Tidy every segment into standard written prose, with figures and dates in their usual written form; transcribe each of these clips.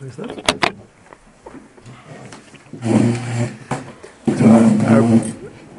Is that? So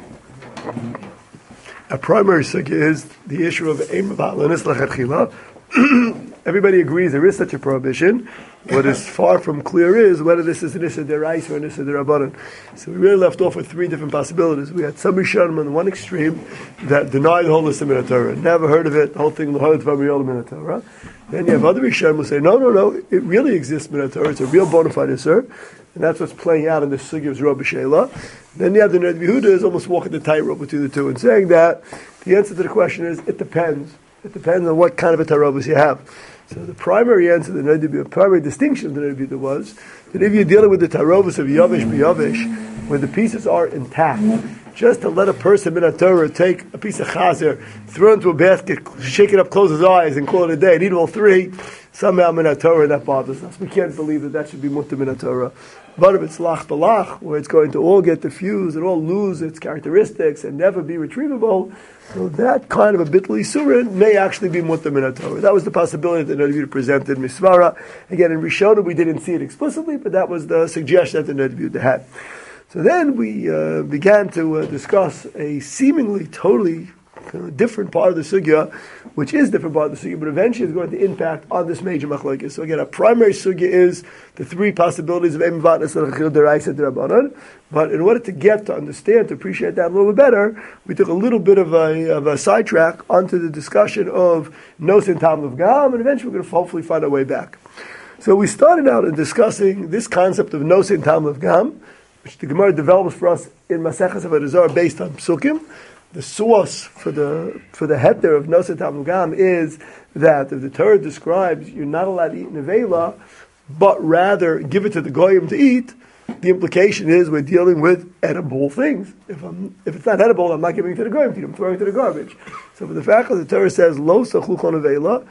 our primary sugya is the issue of Ein Meva'alanis L'Chadchila. Everybody agrees there is such a prohibition. What is far from clear is whether this is an Issa Deraisa or an Issa Derabanan. So we really left off with three different possibilities. We had some Rishonim on one extreme that deny the whole Issa Min Torah, never heard of it, the whole thing, the whole Tvamiyol Min Torah. Then you have other Rishonim who say, no, it really exists Min Torah, it's a real bona fide Issa, and that's what's playing out in the Sugya of Rabbi Sheila. Then you have the Ned Yehuda is almost walking the tightrope between the two and saying that the answer to the question is, it depends. It depends on what kind of a tarobas you have. So the primary answer, the primary distinction of the Ned Yehuda was that if you're dealing with the tarobas of Yavish b'Yavish, where the pieces are intact, just to let a person in a Torah take a piece of chazer, throw it into a basket, shake it up, close his eyes, and call it a day, and eat all three, somehow min Torah, that bothers us. We can't believe that should be mutter min Torah. But if it's lach balach, where it's going to all get diffused and all lose its characteristics and never be retrievable, so that kind of a bitli surin may actually be mutter min Torah. That was the possibility that the Ned presented Misvara. Again, in Rishonim we didn't see it explicitly, but that was the suggestion that the Ned had. So then we began to discuss a seemingly totally different part of the sugya, which is different part of the sugya, but eventually is going to impact on this major machlokes. So again, our primary sugya is the three possibilities of Ein Meva'alanis L'Chadchila Deraisa D'Rabbanan. But in order to get to understand, to appreciate that a little bit better, we took a little bit of a sidetrack onto the discussion of Nosin Tam of Gam, and eventually we're going to hopefully find our way back. So we started out in discussing this concept of Nosin Tam of Gam, which the Gemara develops for us in Maseches Avodah Zarah based on Psukim. The source for the heter of Nosin Tam of Gam is that if the Torah describes you're not allowed to eat nevela, but rather give it to the goyim to eat, the implication is we're dealing with edible things. If it's not edible, I'm not giving it to the goyim to eat, I'm throwing it to the garbage. So for the fact that the Torah says lo sachluch nevela,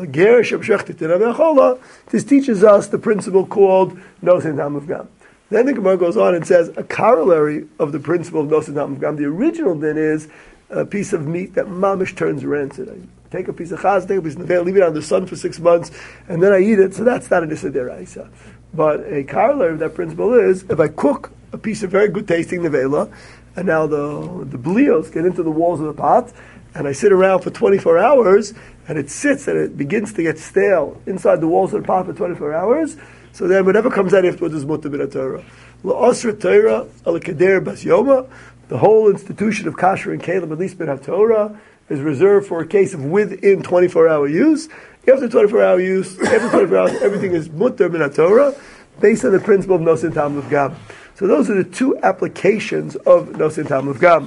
this teaches us the principle called Nosin Tam of Gam. Then the Gemara goes on and says a corollary of the principle of Nosin Tam of Gam. The original then is a piece of meat that mamish turns rancid. I take a piece of chaz, take a piece of nevela, leave it out in the sun for 6 months, and then I eat it. So that's not an issa deraisa. But a corollary of that principle is if I cook a piece of very good tasting nevela, and now the blios get into the walls of the pot, and I sit around for 24 hours, and it sits and it begins to get stale inside the walls of the pot for 24 hours. So then whatever comes out afterwards is mutter min Torah. La'asra Torah al-kader bas yoma. The whole institution of kasher and kelim, at least min Torah, is reserved for a case of within 24-hour use. After 24-hour use, every 24 hours, everything is mutter min Torah, based on the principle of Nosin Tam of Gam. So those are the two applications of Nosin Tam of Gam.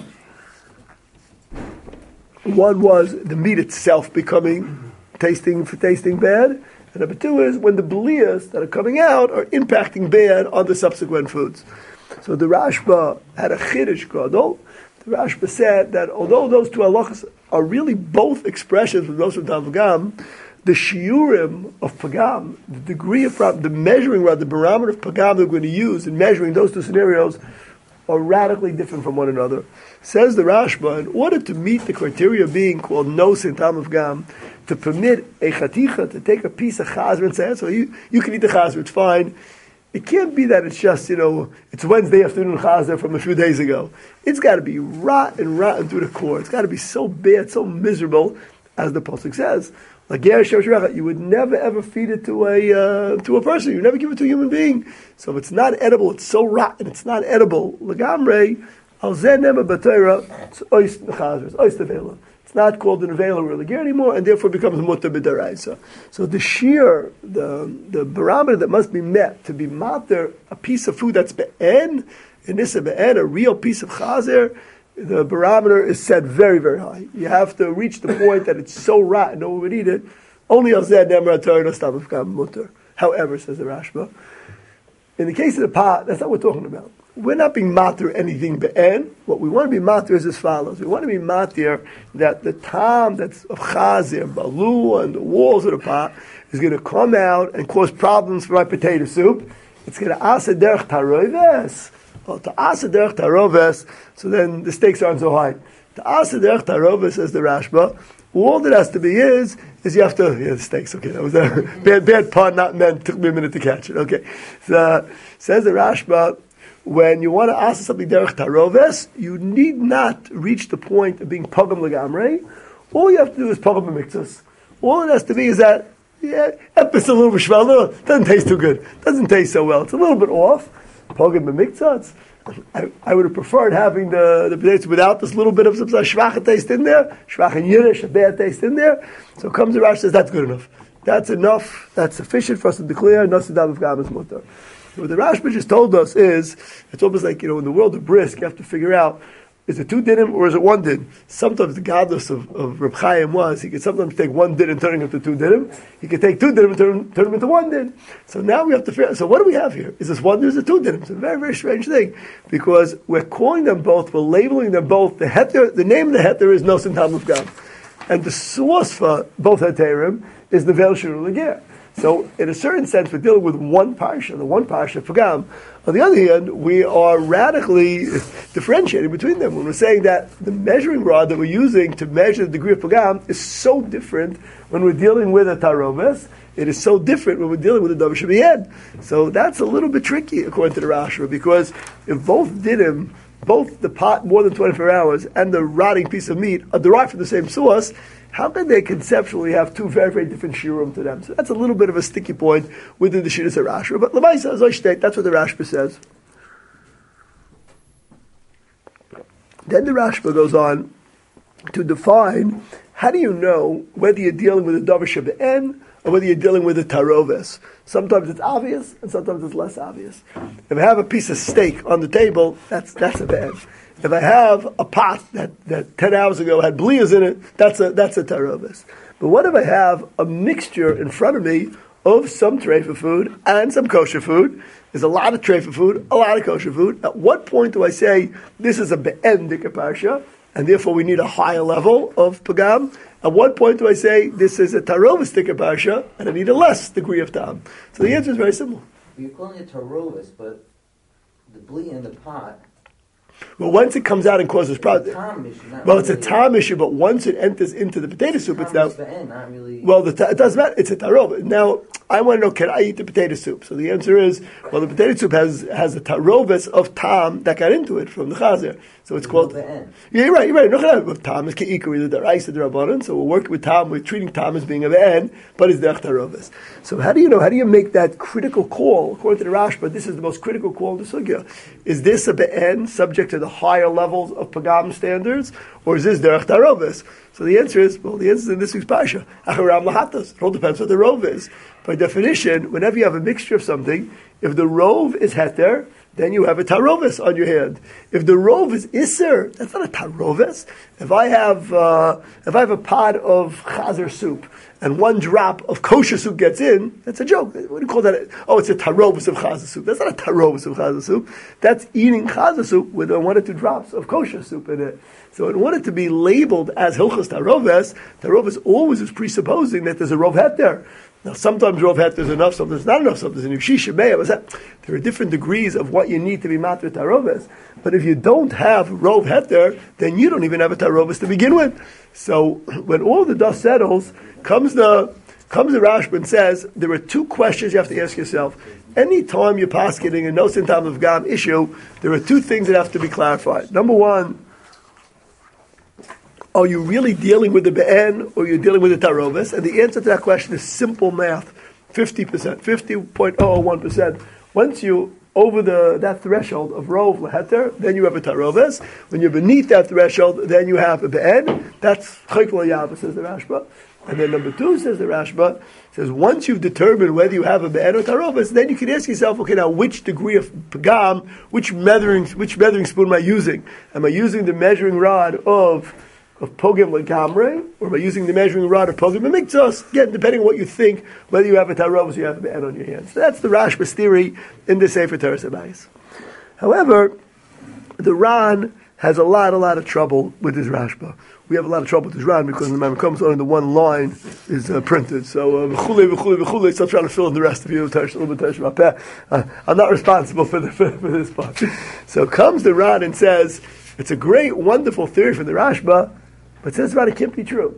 One was the meat itself becoming tasting bad. And number two is when the blias that are coming out are impacting bad on the subsequent foods. So the Rashba had a chiddush gadol. The Rashba said that although those two halachas are really both expressions of Nosin Tam of Gam, the shiurim of pagam, the degree of the measuring rod, the barometer of pagam that we're going to use in measuring those two scenarios are radically different from one another. Says the Rashba, in order to meet the criteria of being called Nosin Tam of Gam, to permit a chaticha to take a piece of chazer and say, so you can eat the chazer, it's fine. It can't be that it's just, it's Wednesday afternoon chazer from a few days ago. It's got to be rotten through the core. It's got to be so bad, so miserable, as the pasuk says. Like you would never ever feed it to a person. You never give it to a human being. So if it's not edible, it's so rotten, it's not edible. Lagamre, al zeh nema b'Torah, it's ois nechazer, it's ois nevela. It's not called the nevela or the anymore, and therefore becomes mutter b'daraisa. So the shear, the barometer that must be met to be mater a piece of food that's be'en, inissa be'en, a real piece of chazer, the barometer is set very, very high. You have to reach the point that it's so rotten, no one would eat it. Only al zeh nema Torah stam of gam mutter. However, says the Rashba, in the case of the pot, that's not what we're talking about. We're not being matir anything be'en. What we want to be matir is as follows. We want to be matir that the tam that's of chazir, balu, and the walls of the pot is going to come out and cause problems for my potato soup. It's going to asa derech taroves. Well, to asa derech taroves, so then the stakes aren't so high. To asa derech taroves, says the Rashba, All that has to be is you have to, the steaks, okay, that was a bad pun, not meant, took me a minute to catch it, okay. So, says the Rashba, when you want to ask something derech taroves, you need not reach the point of being pogam legamrei. All you have to do is pogam b'miktzos. All it has to be is that, it's a little bit shvel, doesn't taste too good, doesn't taste so well, it's a little bit off. Pogam b'miktzos. I would have preferred having the potatoes without this little bit of some shvacha taste in there, shvacha yiddish, a bad taste in there. So comes the Rash says that's good enough. That's enough. That's sufficient for us to declare nasidam of gam is mutar. What the Rashba just told us is it's almost like in the world of brisk you have to figure out, is it 2 dinim or is it 1 din? Sometimes the godless of Reb Chaim was he could sometimes take 1 din and turn it into 2 dinim. He could take 2 dinim and turn them into 1 din. So now we have to figure out, so what do we have here? Is this 1 din or is it 2 dinim? It's a very, very strange thing because we're calling them both, we're labeling them both. The heter, the name of the heter is Nosin Tam Gam. And the source for both heterim is the Vel Shirul Leger. So, in a certain sense, we're dealing with one parsha, the one parsha pagam. On the other hand, we are radically differentiating between them when we're saying that the measuring rod that we're using to measure the degree of pagam is so different when we're dealing with a taroves. It is so different when we're dealing with a davar shebiyed. So that's a little bit tricky, according to the Rashba, because if both dinim, both the pot more than 24 hours and the rotting piece of meat are derived from the same source, how can they conceptually have 2 very, very different shiurim to them? So that's a little bit of a sticky point within the Shittas HaRashba. But Lamaisa, as I state, that's what the Rashba says. Then the Rashba goes on to define, how do you know whether you're dealing with a davar shebe'en or whether you're dealing with a taroves? Sometimes it's obvious, and sometimes it's less obvious. If I have a piece of steak on the table, that's a be'en. If I have a pot that 10 hours ago had blias in it, that's a taroves. But what if I have a mixture in front of me of some treifa food and some kosher food? There's a lot of treifa food, a lot of kosher food. At what point do I say this is a be'en dika parsha, and therefore we need a higher level of pagam? At what point do I say this is a taroves dika parsha, and I need a less degree of tam? So the answer is very simple. You're calling it taroves, but the bli in the pot. Well, once it comes out and causes problems, it's a tam issue. But once it enters into the potato soup, it's now. Not really. Well, it doesn't matter. It's a tarov. Now, I want to know: can I eat the potato soup? So the answer is, well, the potato soup has a tarovis of tam that got into it from the chazer. So it's called. Yeah, you're right. No, tam is ke'ikur, either the rice or the rabbanon. So we're working with tam. We're treating tam as being a be'en, but it's the tarovis. So how do you know? How do you make that critical call? According to the Rashba, this is the most critical call in the sugya. Is this a be'en subject to the higher levels of pagam standards, or is this derech tarovis? So the answer is, well, the answer is in this week's parsha. Acharam lahatos. It all depends what the rov is. By definition, whenever you have a mixture of something, if the rov is heter, then you have a tarovis on your hand. If the rov is iser, that's not a tarovis. If I have a pot of chazer soup and 1 drop of kosher soup gets in, that's a joke. What do you call that? Oh, it's a tarovis of chazer soup. That's not a tarovis of chazer soup. That's eating chazer soup with 1 or 2 drops of kosher soup in it. So in order to be labeled as hilchos tarovis always is presupposing that there's a rov het there. Now, sometimes rov het there's enough, sometimes not enough, sometimes in Yushisha Meya. There are different degrees of what you need to be matrit tarovis. But if you don't have rov het there, then you don't even have a tarovis to begin with. So when all the dust settles, comes the Rashba and says there are 2 questions you have to ask yourself. Any time you're paskening a nosin tam of gam issue, there are 2 things that have to be clarified. Number 1. Are you really dealing with the be'en or you're dealing with the tarovis? And the answer to that question is simple math, 50%, 50.001%. Once you over that threshold of rov leheter, then you have a tarovis. When you're beneath that threshold, then you have a be'en. That's chayk l'yava, says the Rashba. And then number 2, says the Rashba, says once you've determined whether you have a be'en or tarovis, then you can ask yourself, okay, now which degree of pagam, which measuring spoon am I using? Am I using the measuring rod of pogim legamre, or by using the measuring rod of pogim b'miktzos, again, depending on what you think, whether you have a tarovis or you have a be'en on your hands. So that's the Rashba's theory in the Sefer Teres Habayis. However, the Ran has a lot of trouble with his Rashba. We have a lot of trouble with his Ran because the man comes on the one line is printed. So v'chule, still trying to fill in the rest of you. I'm not responsible for this part. So comes the Ran and says, it's a great, wonderful theory from the Rashba, but says about it can't be true.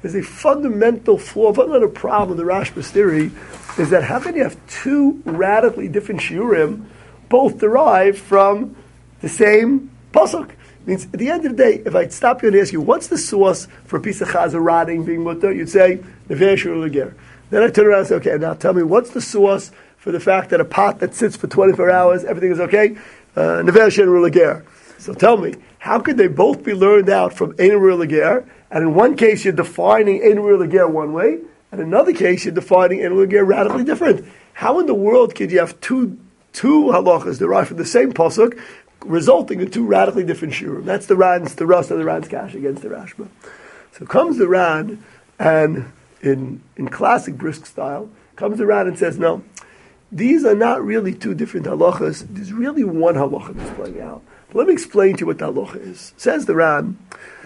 There's a fundamental flaw, fundamental problem with the Rashba's theory, is that how can you have two radically different shiurim, both derived from the same pasuk? Means at the end of the day, if I stop you and ask you, what's the source for a piece of chazer rotting, being mutter, you'd say, Nevesh Leger. Then I turn around and say, okay, now tell me, what's the source for the fact that a pot that sits for 24 hours, everything is okay? Nevesh Leger. So tell me, how could they both be learned out from Ein Leger? And in one case, you're defining Ein Leger one way, and in another case, you're defining Ein Leger radically different. How in the world could you have two halachas derived from the same pasuk, resulting in two radically different shiurim? That's the rust of the Ran's Kash against the Rashba. So comes the Ran, and in classic brisk style, comes the Ran and says, no, these are not really two different halachas. There's really one halacha that's playing out. But let me explain to you what the halacha is. Says the Ran,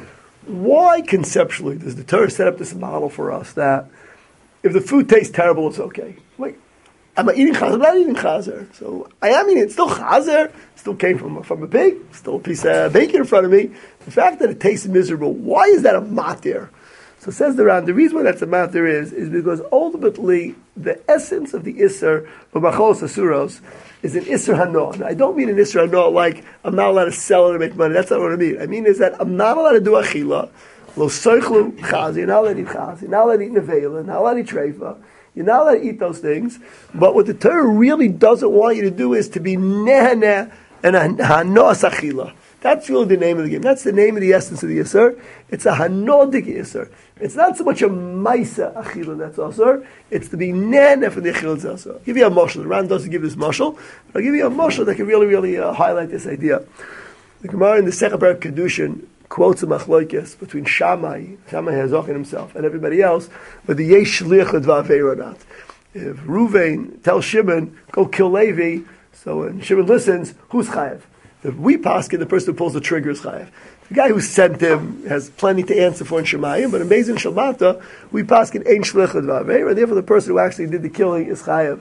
why conceptually does the Torah set up this model for us that if the food tastes terrible, it's okay? Like, am I eating chazer? I'm not eating chazer. So I am eating it. It's still chazer. It still came from a pig. Still a piece of bacon in front of me. The fact that it tastes miserable, why is that a matir? So says the Ran, the reason why that's a matter is because ultimately the essence of the Isser of Machos Asuros is an Isser Hano. And I don't mean an Isser Hano like I'm not allowed to sell it and make money. That's not what I mean. I mean is that I'm not allowed to do Achila, Lo Soichlu Chazi, you're not allowed to eat Chazi, you're not allowed to eat Nevela, you're not allowed to eat Treifa, you're not allowed to eat those things. But what the Torah really doesn't want you to do is to be Nehaneh and Hanos Achila. That's really the name of the game. That's the name of the essence of the Yisr. It's a Hanodik Yisr. It's not so much a Maisa Achila that's Asr, it's to be Nene for the Achila that's Asr. I'll give you a mashal. The Ran doesn't give this mashal, but I'll give you a mashal that can really highlight this idea. The Gemara in the Second Parak Kedushin quotes a machloikis between Shammai Hazochin himself, and everybody else, whether Yesh Shliach L'Dvaveir or not. If Ruvain tells Shimon, go kill Levi, so when Shimon listens, who's Chayev? If we paskin, the person who pulls the trigger is chayav. The guy who sent him has plenty to answer for in Shemayim, but in Beis Din Shalmata, we paskin ein shliach l'dvaveir, and therefore the person who actually did the killing is chayav.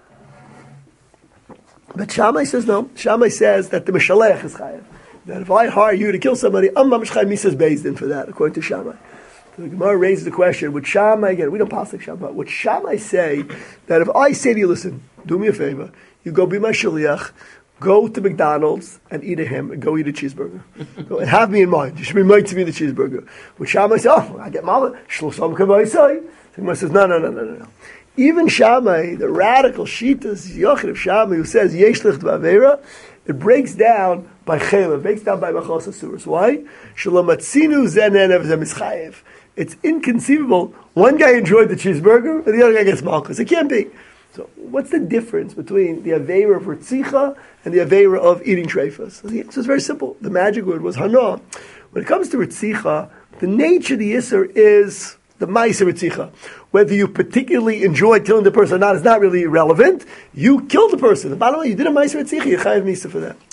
But Shammai says no. Shammai says that the Mishalech is chayav. That if I hire you to kill somebody, I'm mamish chayav misas Beis Din for that, according to Shammai. So the Gemara raises the question, would Shammai, again, we don't paskin Shammai, would Shammai say that if I say to you, listen, do me a favor, you go be my shaliach, go to McDonald's and eat a ham and go eat a cheeseburger. Go and have me in mind. You should be made to be the cheeseburger. Which Shammai says, oh, I get mama. Shlosam kavai say. The Gemara says, no. Even Shammai, the radical Shitas, Yochid of Shammai, who says, Yeshlich Dvavera, it breaks down by Chela, it breaks down by Machos Asuros. Why? Shalomatzinu zenenev zemischayev. It's inconceivable. One guy enjoyed the cheeseburger and the other guy gets malchus. It can't be. So, what's the difference between the Aveira of Ritzicha and the Aveira of eating treifas? The answer is very simple. The magic word was Hana. When it comes to Ritzicha, the nature of the Yisr is the Ma'aser Ritzicha. Whether you particularly enjoyed killing the person or not is not really relevant. You killed the person. The bottom line, you did a Ma'aser Ritzicha, you chayav misa for that.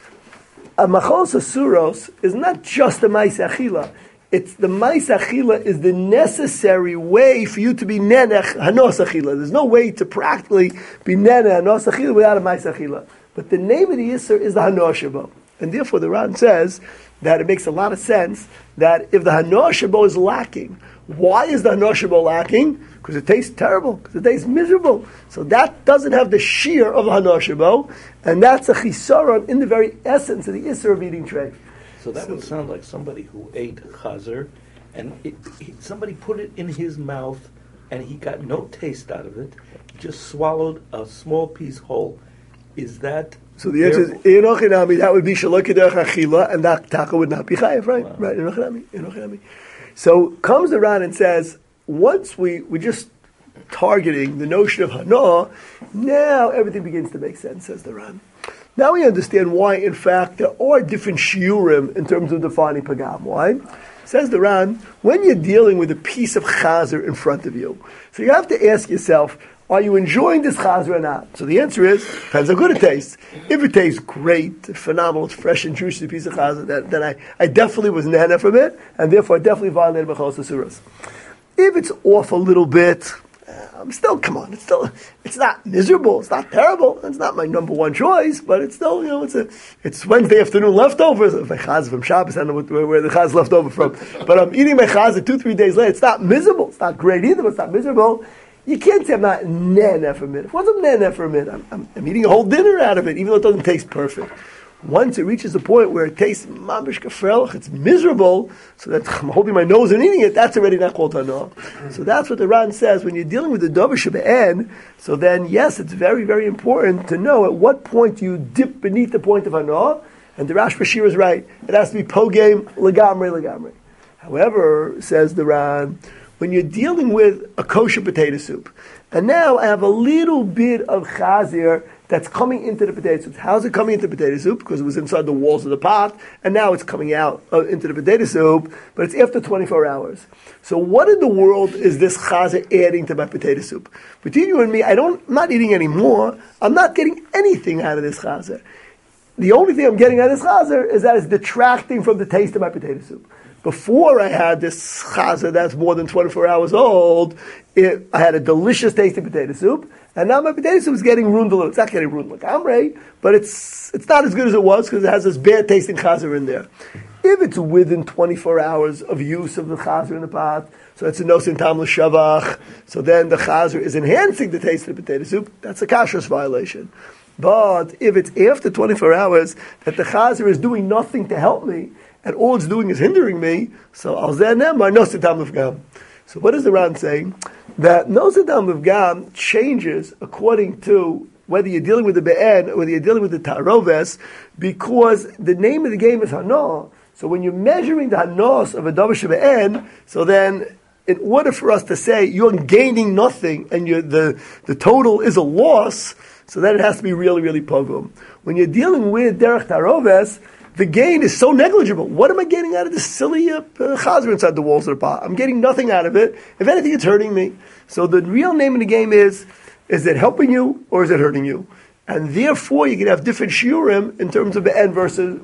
A Machos Asuros is not just a Ma'aser Achila. It's the Mais Achila is the necessary way for you to be Nenech Hanos Achila. There's no way to practically be Nenech Hanos Achila without a Mais Achila. But the name of the Yisr is the Hanos Shabo. And therefore the Ran says that it makes a lot of sense that if the Hanos Shabo is lacking, why is the Hanos Shabo lacking? Because it tastes terrible, because it tastes miserable. So that doesn't have the shear of the Hanos Shabo, and that's a chisaron in the very essence of the Yisr of eating treif. So that would sound like somebody who ate chazer, and somebody put it in his mouth, and he got no taste out of it. He just swallowed a small piece whole. Is that... So the answer is, Enochinami, that would be Shalokidach Achila, and that taka would not be chayiv, right? Wow. Right, Enochinami. So comes the Ran and says, once we just targeting the notion of Hana, now everything begins to make sense, says the Ran. Now we understand why, in fact, there are different shiurim in terms of defining pagam. Why? Says the Ran, when you're dealing with a piece of chazer in front of you, so you have to ask yourself, are you enjoying this chazer or not? So the answer is, depends how good it tastes. If it tastes great, phenomenal, it's fresh and juicy piece of chazer, then I definitely was nana from it, and therefore I definitely violated Machos Asuros. If it's off a little bit, I'm still, come on, it's not miserable, it's not terrible, it's not my number one choice, but it's still, it's Wednesday afternoon leftovers, my chaz from Shabbos, I don't know where the chaz left over from, but I'm eating my chaz 2-3 days later, it's not miserable, it's not great either, but it's not miserable. You can't say I'm not nana for a minute. What's a nana for a minute? I'm eating a whole dinner out of it, even though it doesn't taste perfect. Once it reaches a point where it tastes mamish kafrelch, it's miserable, so that I'm holding my nose and eating it, that's already not called hana. So that's what the Ran says, when you're dealing with the davar shebe'en, so then yes, it's very, very important to know at what point you dip beneath the point of hana, and the Rash Bashir is right, it has to be pogame legamre. However, says the Ran, when you're dealing with a kosher potato soup, and now I have a little bit of chazir that's coming into the potato soup. How's it coming into the potato soup? Because it was inside the walls of the pot, and now it's coming out into the potato soup, but it's after 24 hours. So what in the world is this chazir adding to my potato soup? Between you and me, I'm not eating anymore. I'm not getting anything out of this chazir. The only thing I'm getting out of this chazir is that it's detracting from the taste of my potato soup. Before I had this chazir that's more than 24 hours old, I had a delicious tasting potato soup, and now my potato soup is getting ruined a little. It's not getting ruined like amrei, but it's not as good as it was because it has this bad tasting chazir in there. If it's within 24 hours of use of the chazir in the pot, so it's a nosin tam l'shavach, so then the chazir is enhancing the taste of the potato soup, that's a kashrus violation. But if it's after 24 hours that the chazir is doing nothing to help me, and all it's doing is hindering me, so al zeh nemar nosin tam l'fgam. So what is the Ran saying? That nosin tam l'fgam changes according to whether you're dealing with the be'en or whether you're dealing with the taroves, because the name of the game is hana. So when you're measuring the hanos of a davar shebe'en, so then in order for us to say you're gaining nothing and the total is a loss, so then it has to be really, really pogum. When you're dealing with derech taroves, the gain is so negligible. What am I getting out of this silly chazir inside the walls of the pot? I'm getting nothing out of it. If anything, it's hurting me. So the real name of the game is it helping you or is it hurting you? And therefore, you can have different shiurim in terms of the end versus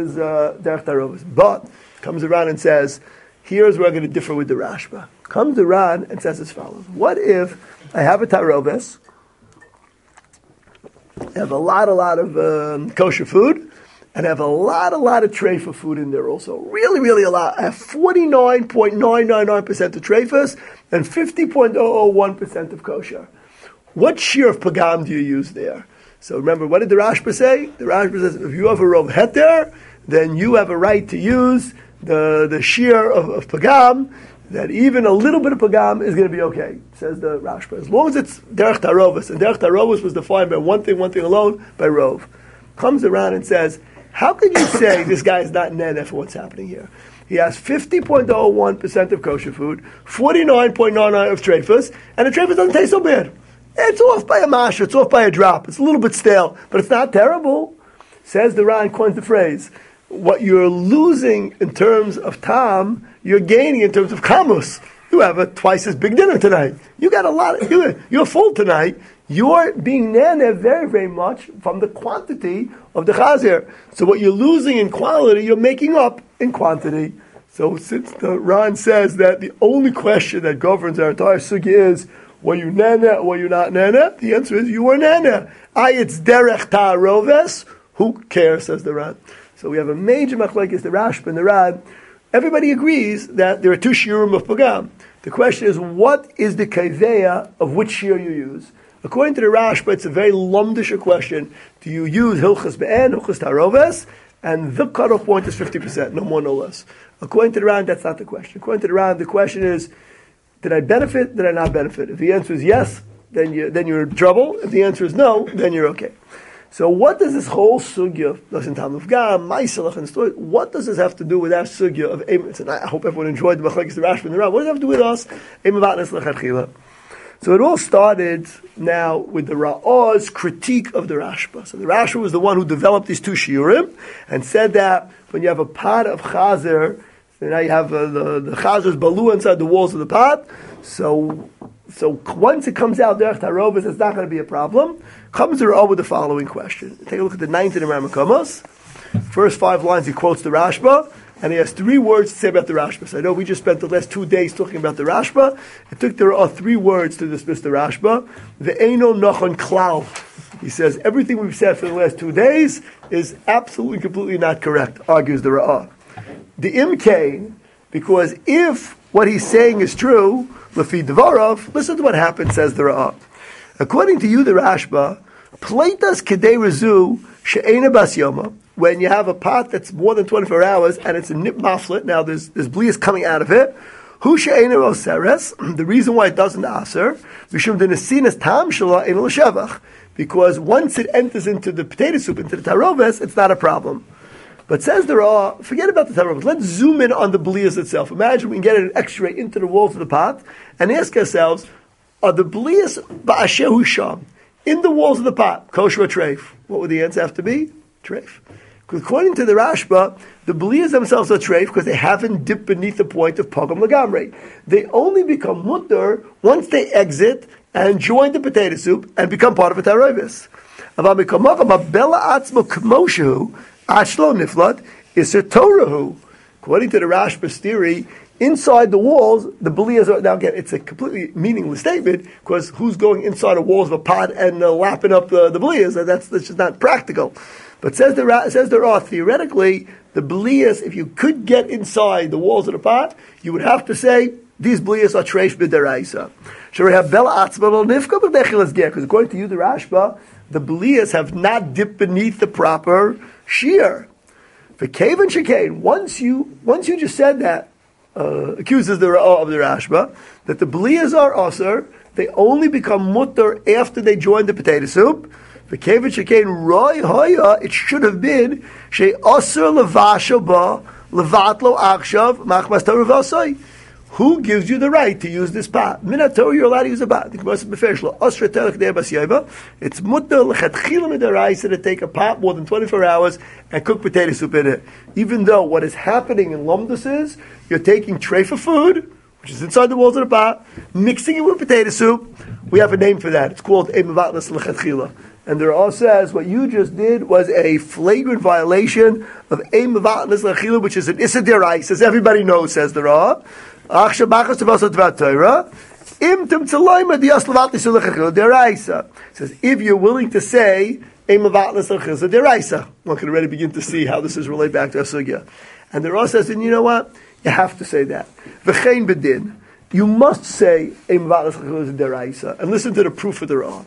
derech taroves. But comes around and says, here's where I'm going to differ with the Rashba. Comes around and says as follows. What if I have a taroves, I have a lot of kosher food, and I have a lot of treifa food in there also. Really, really a lot. I have 49.999% of treifas and 50.001% of kosher. What shear of pagam do you use there? So remember, what did the Rashba say? The Rashba says, if you have a rov heter, then you have a right to use the shear of pagam, that even a little bit of pagam is going to be okay, says the Rashba. As long as it's derech tarovos, and derech tarovos was defined by one thing alone, by rov. Comes around and says, how can you say this guy is not nene for what's happening here? He has 50.01% of kosher food, 49.99% of treifas, and the treifas doesn't taste so bad. It's off by a mash, it's off by a drop, it's a little bit stale, but it's not terrible. Says the Ran, coins the phrase, what you're losing in terms of tam, you're gaining in terms of kamus. You have a twice as big dinner tonight. You got a lot. You're full tonight. You're being nana very, very much from the quantity of the chazir. So what you're losing in quality, you're making up in quantity. So since the Ran says that the only question that governs our entire sugya is, were you nana or were you not nana? The answer is you were nana. It's derech ta'aroves. Who cares, says the Ran. So we have a major machlekes, the Rashba and the Ran. Everybody agrees that there are two shiurim of pagam. The question is, what is the kaiveya of which shiur you use? According to the Rashba, it's a very lumdish question. Do you use hilchas be'en, hilchas taroves? And the cutoff point is 50%, no more, no less. According to the Ran, that's not the question. According to the Ran, the question is, did I benefit, did I not benefit? If the answer is yes, then you're in trouble. If the answer is no, then you're okay. So what does this whole sugya, Lashon Tam L'Fgam, Ma'aselach, and story, what does this have to do with our sugya of Eimet? And I hope everyone enjoyed the Machlekes, the Rashba, and the Ran. What does it have to do with us? Eimet Vatnas L'Chadchila. So it all started now with the Ra'ah's critique of the Rashba. So the Rashba was the one who developed these two shiurim and said that when you have a pot of chazer, so now you have the chazer's balu inside the walls of the pot. So once it comes out derech taroves, it's not going to be a problem. Comes the Ra'ah with the following question. Take a look at the 9th in the Ramakomos. First 5 lines he quotes the Rashba, and he has 3 words to say about the Rashba. So I know we just spent the last 2 days talking about the Rashba. It took there are 3 words to dismiss the Rashba. The Eino Nachon Klal. He says everything we've said for the last 2 days is absolutely, completely not correct, argues the Ra'ah. The Imkain, because if what he's saying is true, Lefi Dvarov, listen to what happens, says the Ra'ah. According to you, the Rashba, Pleitas Kedei Rezu She'ena Bas Yoma, when you have a pot that's more than 24 hours and it's a nip maflet, now there's blias coming out of it, Hu She'ena Oseres, the reason why it doesn't aser, Mishum Dinasinas Tam Shala Ena L'Shevach, because once it enters into the potato soup, into the taroves, it's not a problem. But says the Ra'ah, forget about the taroves. Let's zoom in on the blias itself. Imagine we can get an X-ray into the walls of the pot and ask ourselves, are the blias ba'ashehu sham, in the walls of the pot, kosher or treif? What would the answer have to be? Treif. Because according to the Rashba, the blias themselves are treif because they haven't dipped beneath the point of pogam lagamre. They only become mutter once they exit and join the potato soup and become part of a tarovis. According to the Rashba's theory, inside the walls, the blias are, now again, it's a completely meaningless statement, because who's going inside the walls of a pot and lapping up the blias? That's just not practical. But says there are, theoretically, the blias, if you could get inside the walls of the pot, you would have to say, these blias are treif b'deraisa. Because according to you, the Rashba, the blias have not dipped beneath the proper shear. For Kavan Shekain, once you just said that, accuses the Ra'ah of the Rashba, that the blias are aser, they only become mutter after they join the potato soup. For Kavan Shekain, Roy Hoya, it should have been, She aser levasha ba, levatlo akshav, machmas torah v'asai. Who gives you the right to use this pot? Minator, you're allowed to use a pot. It's mutter l'chatchila midaraisa to take a pot more than 24 hours and cook potato soup in it. Even though what is happening in Lumdus is, you're taking treifa food, which is inside the walls of the pot, mixing it with potato soup. We have a name for that. It's called emavatlas l'chatchila. And the Ra'ah says what you just did was a flagrant violation of emavatlas l'chatchila, which is an issa deraisa, as everybody knows, says the Ra'ah. Says if you're willing to say one can already begin to see how this is related back to Asugya. And the Ra'ah says, and you know what? You have to say that. You must say and listen to the proof of the Ra'ah.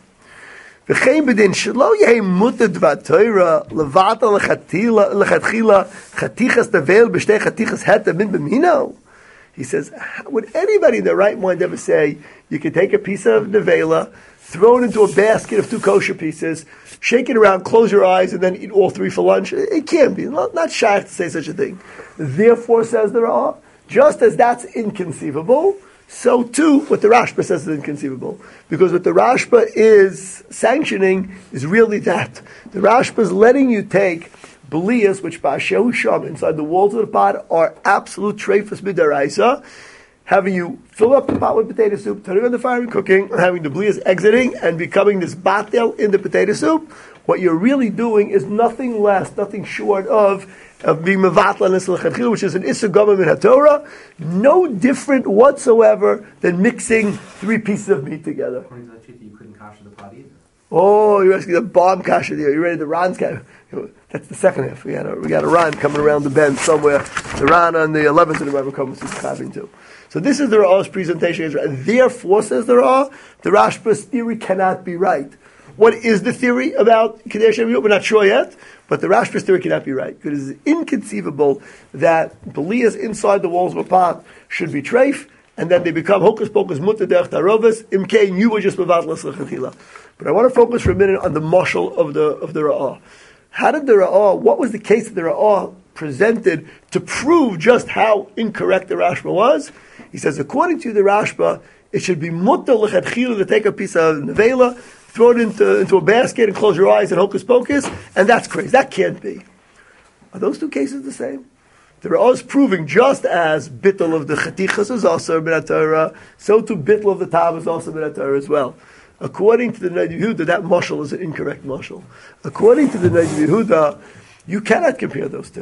He says, would anybody in their right mind ever say, you can take a piece of nevela, throw it into a basket of 2 kosher pieces, shake it around, close your eyes, and then eat all 3 for lunch? It can't be. Not shy to say such a thing. Therefore, says the Ra'ah, just as that's inconceivable, so too what the Rashba says is inconceivable. Because what the Rashba is sanctioning is really that. The Rashba is letting you take blias, which ba'ashehu sham, inside the walls of the pot, are absolute treifas midaraisa. Having you fill up the pot with potato soup, turning on the fire and cooking, having the blias exiting and becoming this batel in the potato soup, what you're really doing is nothing less, nothing short of being mevatla and l'chadchila, which is an issa gama min haTorah, no different whatsoever than mixing 3 pieces of meat together. According to that sheet, you couldn't kasher the pot either. Oh, you're asking the bomb kasha there. You ready the Ran's kasha? That's the second half. We got a Ran coming around the bend somewhere. The Ran on the 11th of November comes to Chavin too. So this is the Ra'ah's presentation. Therefore, says the Ra'ah, the Rashba's theory cannot be right. What is the theory about Kadesh Yom? We're not sure yet, but the Rashba's theory cannot be right. Because it is inconceivable that blias inside the walls of a pot should be treif, and then they become hocus pocus mutter derech tarovis, imkein you were just mevatlas l'chatchila. But I want to focus for a minute on the mashal of the Ra'ah. How did the Ra'ah, what was the case that the Ra'ah presented to prove just how incorrect the Rashba was? He says, according to the Rashba, it should be mutter l'chatchila to take a piece of nevela, throw it into a basket and close your eyes and hocus pocus, and that's crazy. That can't be. Are those 2 cases the same? The Ra'ah is proving just as bittul of the chatichas is also min haTorah, so too bittul of the tav is also min haTorah as well. According to the Noda B'Yehuda, that mashal is an incorrect mashal. According to the Noda B'Yehuda, you cannot compare those 2.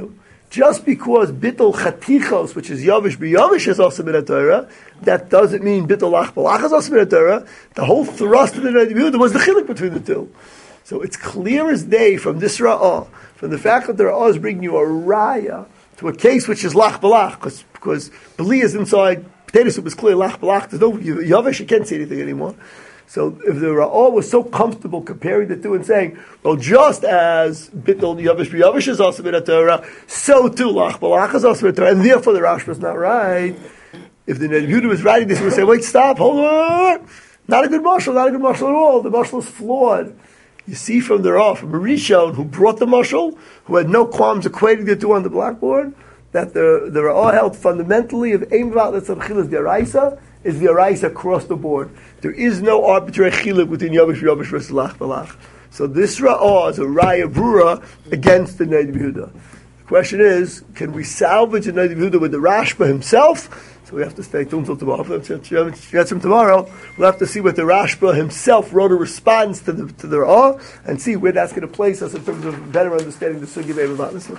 just because bittul chatichos, which is yavish b'yavish, is also min Torah, that doesn't mean bittul lach b'lach is also min Torah. The whole thrust of the Noda B'Yehuda was the chilik between the two. So it's clear as day from this ra'ah, from the fact that the ra'ah is bringing you a raya to a case which is lach b'lach, because b'li is inside, potato soup is clear lach b'lach, there's no yavish, you can't see anything anymore. So if the Ra'ah was so comfortable comparing the two and saying, well, just as bittul yavish b'yavish is also min Torah, so too lach b'lach is also min Torah, and therefore the Rashba is not right. If the Noda B'Yehuda was writing this, he would say, wait, stop, hold on. Not a good mashal at all. The mashal is flawed. You see from the Ra'ah, from Rishon, who brought the mashal, who had no qualms equating the two on the blackboard, that the Ra'ah held fundamentally of Ein Vat Letzarchil is the Araisa across the board. There is no arbitrary chiluk between Yavish versus Lach Balach. So this Ra'ah is a Raya Brura against the Noda B'Yehuda. The question is, can we salvage the Noda B'Yehuda with the Rashba himself? So we have to stay tuned till tomorrow. If we get him tomorrow, we'll have to see what the Rashba himself wrote a response to the Ra'ah, and see where that's going to place us in terms of better understanding the Sugi Be'er about this.